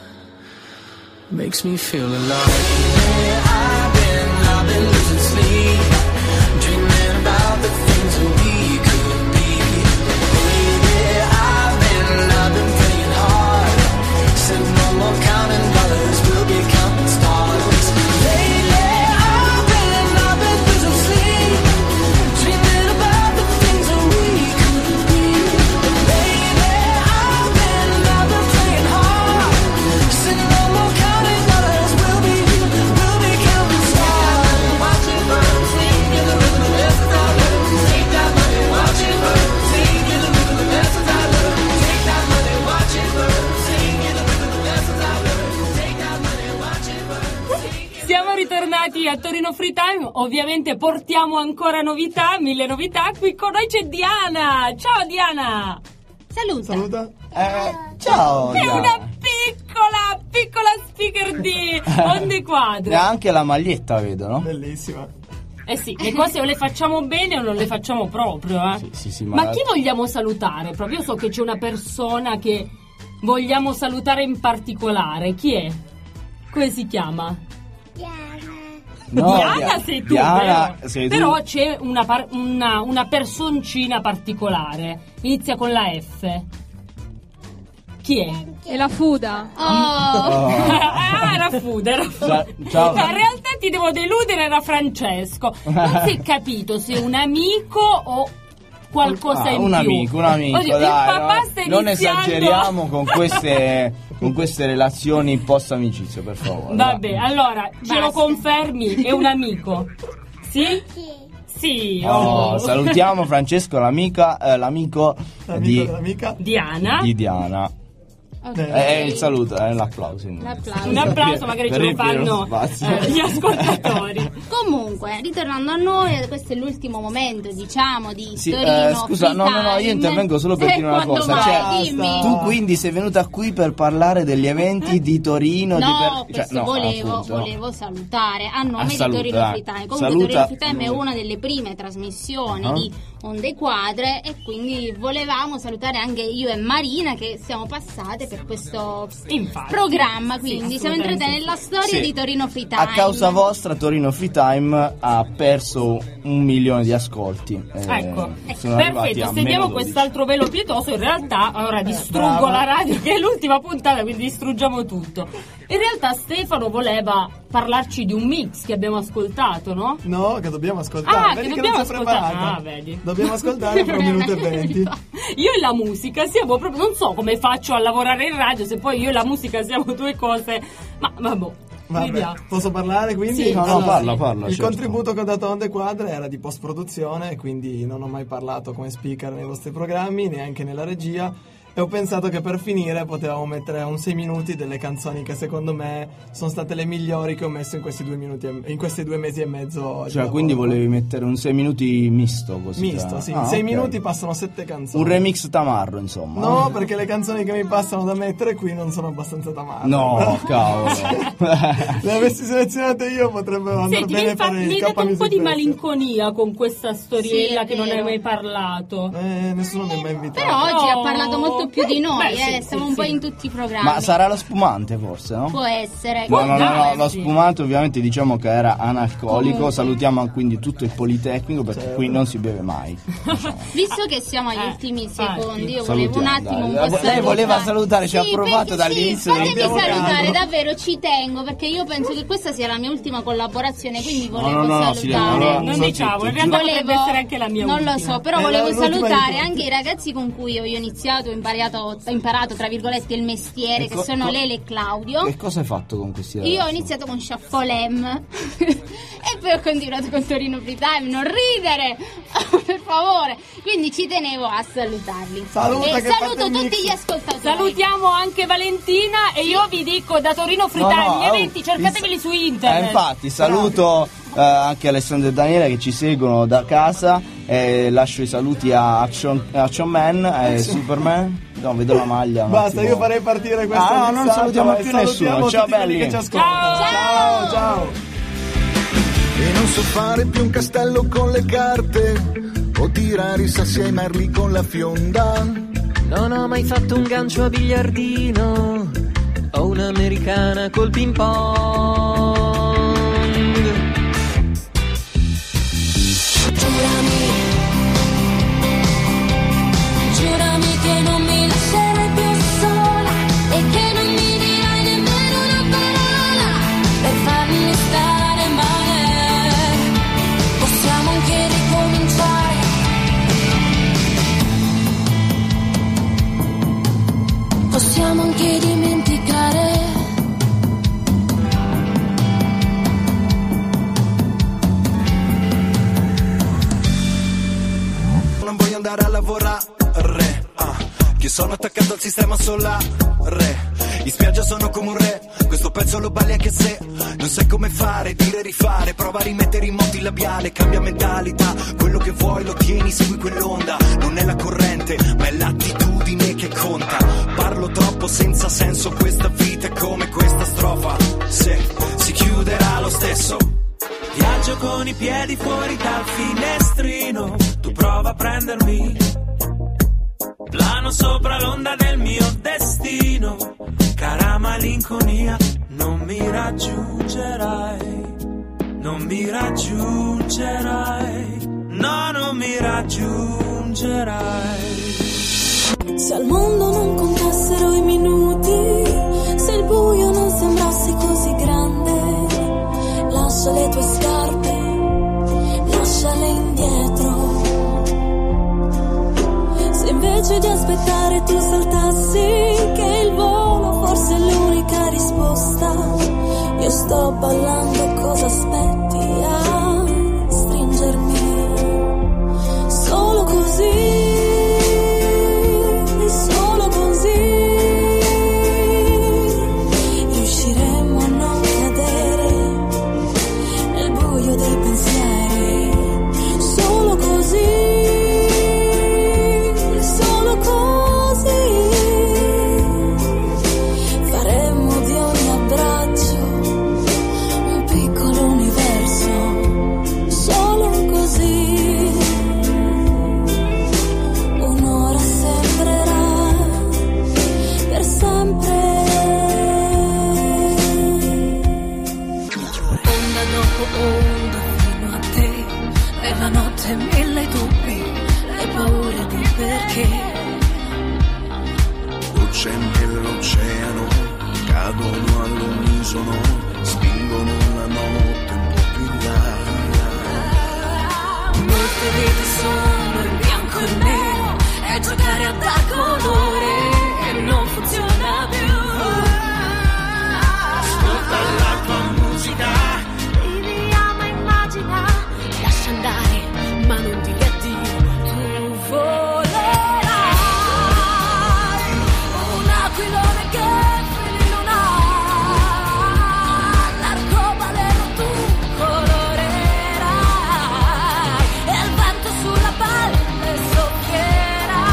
makes me feel alive. Hey, I've been, I've been losing sleep, dreaming about the things that we could be. Baby, I've been, I've been praying hard. Said no more counting dollars, we'll be counting stars. Lately, I've been, I've been losing sleep, dreaming about the things that we could be. Baby, I've been, I've been praying hard. Said no more counting dollars, we'll be, we'll be counting stars. Watch it burn, sing in the rhythm, the lessons I learned. Take that money, watch it burn, sing in the rhythm, the lessons I learned. Take that money, watch it burn, sing in the rhythm, the lessons I learned. Take that money, watch it burn. Siamo ritornati a Torino Free Time, ovviamente portiamo ancora novità, mille novità. Qui con noi c'è Diana. Ciao Diana. Saluta. Saluta. Eh, ciao. È Diana. una piccola, piccola speaker di Onde Quadre. E anche la maglietta, vedo, no? Bellissima. Eh sì, le cose o le facciamo bene o non le facciamo proprio, eh. Sì, sì, sì, ma... ma chi vogliamo salutare? Proprio io so che c'è una persona che vogliamo salutare in particolare. Chi è? Come si chiama? No, Diana Dia- sei tu, Diana vero? sei tu. Però c'è una, par- una, una personcina particolare. Inizia con la F. Chi è? E la Fuda. Oh. Ah, era Fuda, era Fuda. Ciao. No, in realtà ti devo deludere, era Francesco. Non si è capito se è un amico o qualcosa Ah, in un più. amico, un amico, Oddio, dai, il papà no? sta Non iniziando... esageriamo con queste, con queste relazioni post amicizia, per favore. Vabbè, allora, ce lo Basta. confermi? È un amico? Sì? Sì. Oh, oh. salutiamo Francesco, l'amica, eh, l'amico, L'amico di, dell'amica. Diana. di Diana. Ok. È il saluto, è l'applauso. L'applauso. Un applauso, magari ce lo fanno eh, gli ascoltatori. Comunque, ritornando a noi, questo è l'ultimo momento, diciamo, di Sì, Torino. eh, scusa, no, no, no, io intervengo solo per Eh, dire una quando cosa. mai? Cioè, Dimmi. tu quindi sei venuta qui per parlare degli eventi di Torino? No, di per... cioè, questo no, volevo, appunto. volevo salutare a nome Ah, di saluta, Torino dai. Free Time. Comunque Saluta. Torino Free Time è una delle prime trasmissioni Ah. di Onde Quadre e quindi volevamo salutare anche io e Marina che siamo passate per questo Infatti. programma, quindi Sì, siamo entrate assolutamente nella storia Sì. di Torino Free Time. A causa vostra Torino Free Time ha perso un milione di ascolti. Eh, Ecco, sono arrivati perfetto, a stendiamo meno dodici. quest'altro velo pietoso. In realtà ora distruggo brava. la radio che è l'ultima puntata, quindi distruggiamo tutto. In realtà Stefano voleva parlarci di un mix che abbiamo ascoltato, no? No, che dobbiamo ascoltare. Ah, Vedi che che dobbiamo non sei ascoltare. preparata. Ah, vedi. Dobbiamo ascoltare per un minuto e venti. Io e la musica siamo proprio, non so come faccio a lavorare in radio se poi io e la musica siamo due cose, ma vabbè. Vabbè, Vediamo. posso parlare quindi? Sì, No, no, parla, parla, Il certo. contributo che ho dato a Onde Quadre era di post-produzione, quindi non ho mai parlato come speaker nei vostri programmi, neanche nella regia. E ho pensato che per finire potevamo mettere un sei minuti delle canzoni che secondo me sono state le migliori che ho messo in questi due minuti e, in questi due mesi e mezzo. di Cioè, lavoro. quindi volevi mettere un sei minuti misto così. Misto, tra- sì. Ah, In sei ok. minuti passano sette canzoni. Un remix tamarro, insomma. No, perché le canzoni che mi passano da mettere qui non sono abbastanza tamarre. No, cavolo. Le avessi selezionate io potrebbero andare Senti, bene mi, fa, fare mi il hai dato un K po' di Music malinconia con questa storiella Sì, è che non hai vero. mai parlato. Eh, nessuno mi ha mai invitato. Però oggi ha No. parlato molto più di noi, Beh, eh, sì, siamo sì, un po' sì. in tutti i programmi. Ma sarà lo spumante, forse, no? Può essere. No, no, no, no, dai, lo sì. spumante ovviamente diciamo che era analcolico. Comunque. Salutiamo quindi tutto il Politecnico perché qui non si beve mai. Visto che siamo agli Eh, ultimi infatti. secondi, io volevo un Salutiamo, attimo un dai. po' Lei salutare. voleva salutare, ci ha Sì, provato perché- dall'inizio Sì, del fatemi programma. salutare, davvero ci tengo perché io penso che questa sia la mia ultima collaborazione, quindi volevo no, no, salutare. Silvia, allora, non sono diciamo, zitto, in realtà giuro. potrebbe essere anche la mia non ultima. lo so, però È la- volevo l'ultima di salutare tutti. anche i ragazzi con cui ho iniziato, ho imparato, ho imparato tra virgolette il mestiere, che Ecco, sono co- Lele e Claudio. Che cosa hai fatto con questi ragazzi? Io ho iniziato con Sciaffolem e poi ho continuato con Torino Free Time. Non ridere, per favore. Quindi ci tenevo a salutarli. Saluta, e che fate saluto il tutti mix. gli ascoltatori. Salutiamo anche Valentina e io vi dico da Torino Free No, Time, no, gli oh, eventi cercateveli il- su internet. Eh, infatti, saluto eh, anche Alessandro e Daniele che ci seguono da casa. E lascio i saluti a Action, Action Man e Superman. No, vedo la maglia. un Basta, attimo. io farei partire questo Ah, no, non messaggio salutiamo e più salutiamo nessuno. Ciao, tutti quelli belli. che ci ascoltano. Ciao, ciao. E non so fare più un castello con le carte o tirare i sassi ai merli con la fionda. Non ho mai fatto un gancio a biliardino o un'americana col ping pong. Giurami, giurami che non mi lascerai più sola e che non mi dirai nemmeno una parola per farmi stare male. Possiamo anche ricominciare. Possiamo anche dimenticare. Non voglio andare a lavorare, ah, che sono attaccato al sistema solare. In spiaggia sono come un re, questo pezzo lo balli anche se non sai come fare, dire rifare, prova a rimettere in moto il labiale, cambia mentalità, quello che vuoi lo tieni, segui quell'onda, non è la corrente, ma è l'attitudine che conta. Parlo troppo senza senso, questa vita è come questa strofa, se si chiuderà lo stesso. Viaggio con i piedi fuori dal finestrino, tu prova a prendermi. Plano sopra l'onda del mio destino, cara malinconia, non mi raggiungerai, non mi raggiungerai, no, non mi raggiungerai. Se al mondo non contassero i minuti, se il buio non sembrasse così grande, lascia le tue scarpe, lasciale indietro. Se invece di aspettare tu saltassi, che il volo forse è l'unica risposta, io sto ballando, cosa aspetti a stringermi? Solo così, solo così onda fino a te. Nella notte mille dubbi, le paure di perché. Gocce nell'oceano cadono all'unisono, spingono la notte un po' più in là. Molte vite sono in bianco e nero, e giocare a dar colore e non funziona più. Ascolta la tua musica, Vivi, ama, immagina, lascia andare, ma non dire addio. Tu volerai un aquilone che fili non ha, l'arcobaleno tu colorerai, e il vento sulla pelle soffierà.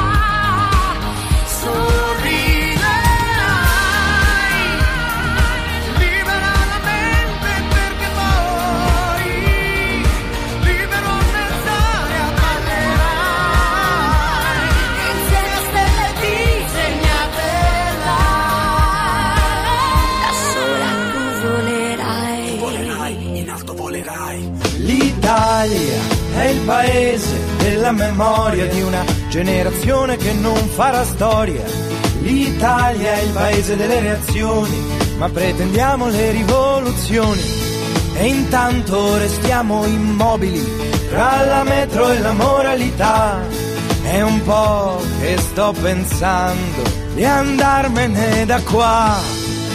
Sorriderai, libera la mente perché poi libero pensare a parlerai. insieme a stelle disegnate là, da sola tu volerai. Volerai, in alto volerai. L'Italia è il paese della memoria di una generazione che non farà storia. L'Italia è il paese delle reazioni, ma pretendiamo le rivoluzioni. E intanto restiamo immobili tra la metro e la moralità. È un po' che sto pensando di andarmene da qua.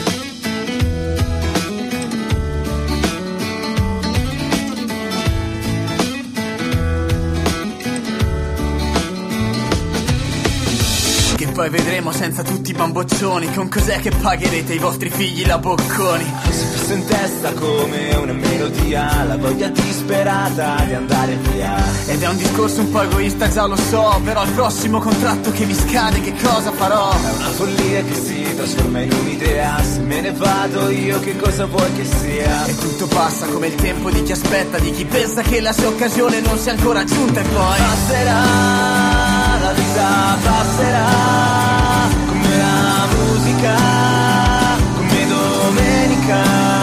Che poi vedremo senza tutti i bamboccioni. Con cos'è che pagherete i vostri figli la bocconi? Si fissa in testa come una melodia la voglia disperata di andare via. Ed è un discorso un po' egoista, già lo so, però al prossimo contratto che mi scade che cosa farò? È una follia che si trasforma in un'idea. Se me ne vado io che cosa vuoi che sia? E tutto passa come il tempo di chi aspetta, di chi pensa che la sua occasione non sia ancora giunta. E poi passerà, la vita passerà come la musica, come domenica.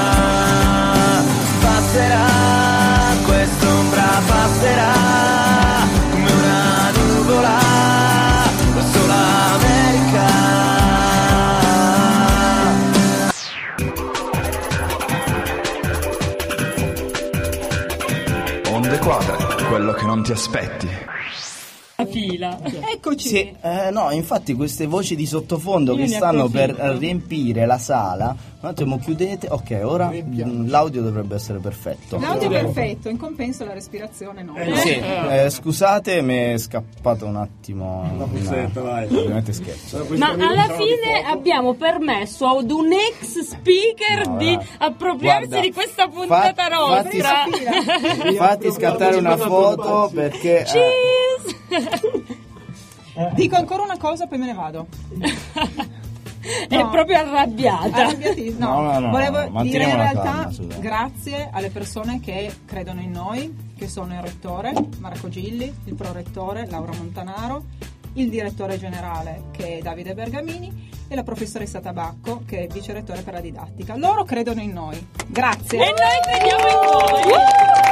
Passerà, quest'ombra passerà come una nuvola verso l'America. Onde quadre, quello che non ti aspetti. Fila. Eccoci. Sì, eh, no, infatti queste voci di sottofondo Io che ne stanno per approfitto. riempire la sala. Un attimo, chiudete. Ok, ora mm, l'audio dovrebbe essere perfetto. L'audio è perfetto, in compenso la respirazione no. Eh, sì, eh, scusate, mi è scappato un attimo. Una puzzetta, vai. Ovviamente scherzo. Ma alla fine abbiamo permesso ad un ex speaker No, di guarda. appropriarsi Guarda, di questa puntata fa- nostra. fatti- Fatti scattare una foto perché eh, Cheese! Dico ancora una cosa, poi me ne vado. È proprio arrabbiata. Arrabbiati- No, No, no, no, volevo no, dire manteniamo in la realtà calma, assolutamente. grazie alle persone che credono in noi, che sono il rettore Marco Gilli, il prorettore Laura Montanaro, il direttore generale che è Davide Bergamini e la professoressa Tabacco che è vice rettore per la didattica. Loro credono in noi. Grazie. E noi crediamo in voi.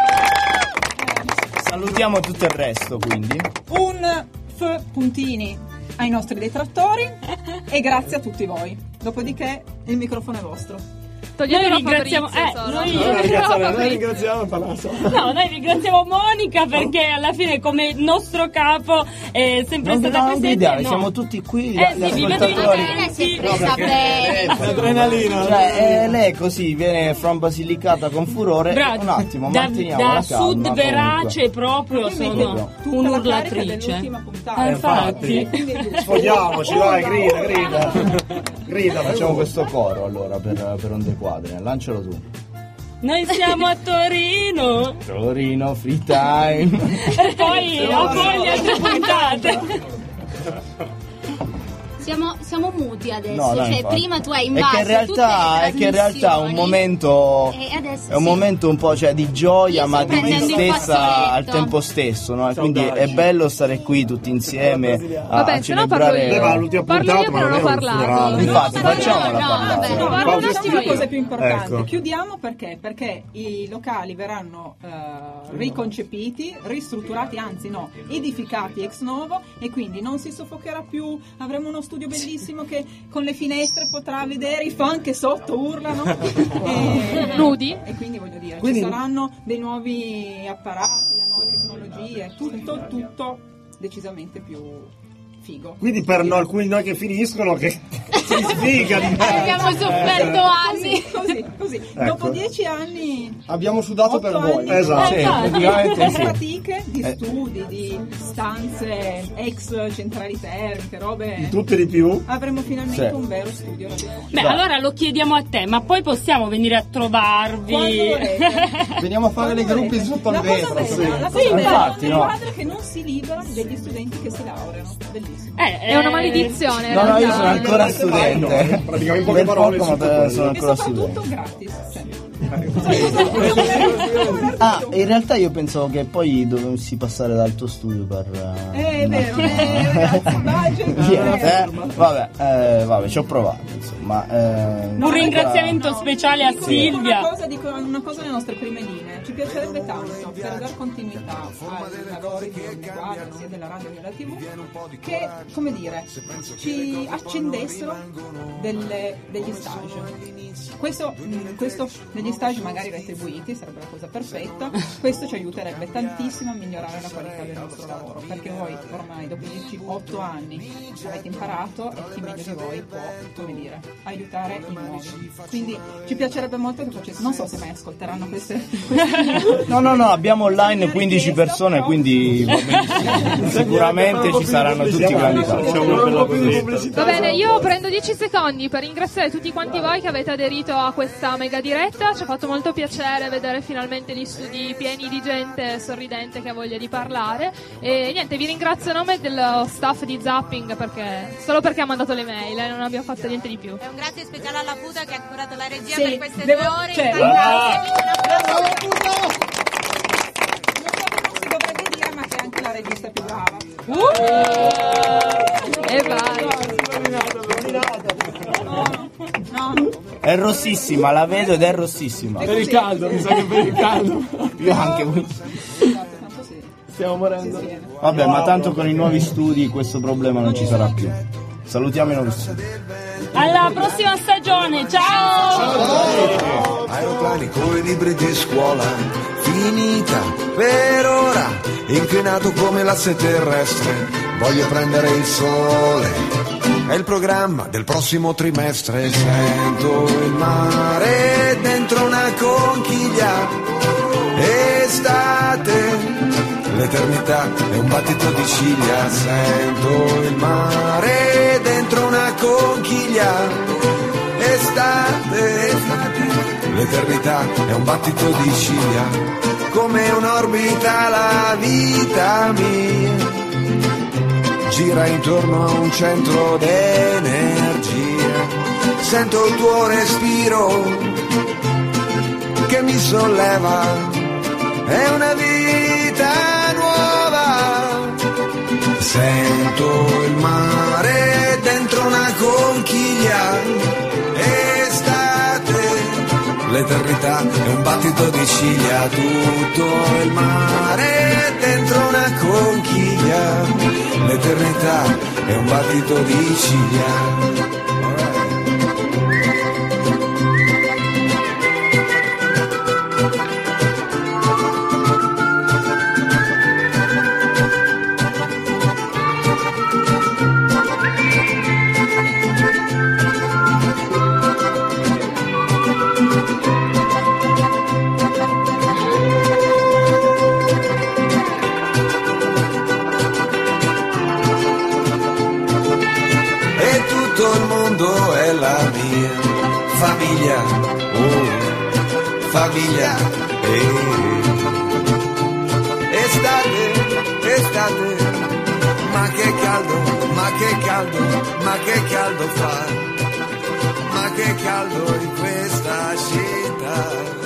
salutiamo tutto il resto, quindi. Un f puntini ai nostri detrattori e grazie a tutti voi. Dopodiché il microfono è vostro. Toglietelo Noi ringraziamo, Fabrizio eh, solo. noi, Noi ringraziamo, noi Fabrizio. ringraziamo Palazzo. No, noi ringraziamo Monica perché alla fine come il nostro capo è sempre Non, stata no, presente. gridare, no. siamo tutti qui, Eh gli sì, vi vedo ascoltatori. in Si è No, presa perché bene. lei- Adrenalina. Cioè, eh, lei così viene from Basilicata con furore. Bra- un attimo, da, manteniamo da la calma. sud comunque. verace proprio Quindi sono tutta la carica un'urlatrice. dell'ultima puntata. Eh, infatti. Quindi è giusto. Sfogliamoci, vai, grida, grida. Grida, Facciamo questo coro allora per, per Onde Quadre. Lancialo tu. Noi siamo a Torino Torino Free Time. e poi a poi le altre puntate. Sì, Siamo, siamo muti adesso, No, no, cioè infatti. prima tu hai È invaso che in realtà, tutte è che in realtà un momento e adesso è un sì. momento un po', cioè, di gioia, Io ma sto di prendendo il tristezza fazzoletto. al tempo stesso, no? E Ciao, quindi Dai. è bello stare qui tutti insieme a, Vabbè, a se no parlo celebrare. io. Beh, ma l'ultima Parlo puntata, io ma che non ho non è un parlato. funerale. Infatti, No, no, facciamola no, parlare. vabbè. No, Pausa parlo un Diciamo attimo le cose io. più importanti. Ecco. Chiudiamo perché? Perché i locali verranno eh, riconcepiti, ristrutturati, anzi no, edificati ex novo e quindi non si soffocherà più. Avremo uno studio bellissimo che con le finestre potrà vedere i fan che sotto urlano. e, Nudi. E quindi voglio dire, Quindi- ci saranno dei nuovi apparati, delle nuove tecnologie, tutto, tutto decisamente più figo. Quindi per no- alcuni di noi che finiscono, che si sfiga di Abbiamo sofferto anni. Così, così. Dopo dieci anni Abbiamo sudato Otto per voi. anni. Esatto, sì, praticamente di sì. pratiche, di Eh. studi, di stanze ex centrali termiche, robe. tutte di più. Avremo finalmente Sì. un vero studio radiofonico. Beh, allora lo chiediamo a te, ma poi possiamo venire a trovarvi. Quando volete. Veniamo a fare le gruppi sotto al La cosa vetro. bella, sì. la cosa Sì, bella infatti, è no. un quadro che non si libera degli studenti che si laureano. Bellissimo. Eh, È una maledizione. in No, no, io realtà. sono ancora studente. Praticamente in poche Per parole, poco, ma super- sono E ancora soprattutto studente. gratis. sempre. Ah, in realtà io pensavo che poi dovessi passare dal tuo studio per. Eh, è vero, eh, ragazzi, budget. Niente, eh? Vabbè, eh, vabbè, ci ho provato, insomma. eh, Un ringraziamento speciale a Dico Silvia. Una cosa, dico una cosa nelle nostre prime linee. Ci piacerebbe tanto per dar continuità ai lavori di ogni quadra, sia della radio che della tivù, che, come dire, ci accendessero delle- degli stage. Questo, mh, questo degli stage magari retribuiti sarebbe la cosa perfetta. Questo ci aiuterebbe tantissimo a migliorare la qualità del nostro lavoro, perché voi ormai dopo otto anni avete imparato e chi meglio di voi può, come dire, aiutare i nuovi. Quindi ci piacerebbe molto che facesse, non so se mai ascolteranno queste, queste No, no, no, abbiamo online quindici persone, quindi va benissimo. Sicuramente ci saranno tutti grandi casi. Va bene, io prendo dieci secondi per ringraziare tutti quanti voi che avete aderito a questa mega diretta. Ci ha fatto molto piacere vedere finalmente gli studi pieni di gente sorridente che ha voglia di parlare. E niente, vi ringrazio a nome dello staff di Zapping perché solo perché ha mandato le mail, eh, non abbiamo fatto niente di più. E un grazie speciale alla Puta che ha curato la regia Sì, per queste devo- due ore. cioè, Grazie. si dovrebbe dire, ma che è anche la regista più brava. E vai. No, no. È rossissima, la vedo ed è rossissima. Per il caldo, mi sa che per il caldo. Io anche. Stiamo morendo. Vabbè, ma tanto con i nuovi studi questo problema non ci sarà più. Salutiamo i nuovi studi. Alla prossima stagione, ciao! Aeroplani con i libri di scuola, finita per ora, inclinato come l'asse terrestre, voglio prendere il sole. È il programma del prossimo trimestre, sento il mare dentro una conchiglia, estate, l'eternità è un battito di ciglia, sento il mare dentro una conchiglia, estate, l'eternità è un battito di ciglia, come un'orbita la vita mia, gira intorno a un centro d'energia, sento il tuo respiro che mi solleva, è una vita nuova, sento il mare dentro una conchiglia, estate, l'eternità è un battito di ciglia, tutto il mare dentro una conchiglia, l'eternità è un battito di ciglia. E tutto il mondo è la mia famiglia, oh, famiglia, eh. Estate, estate, ma che caldo, ma che caldo, ma che caldo fa, ma che caldo in questa città.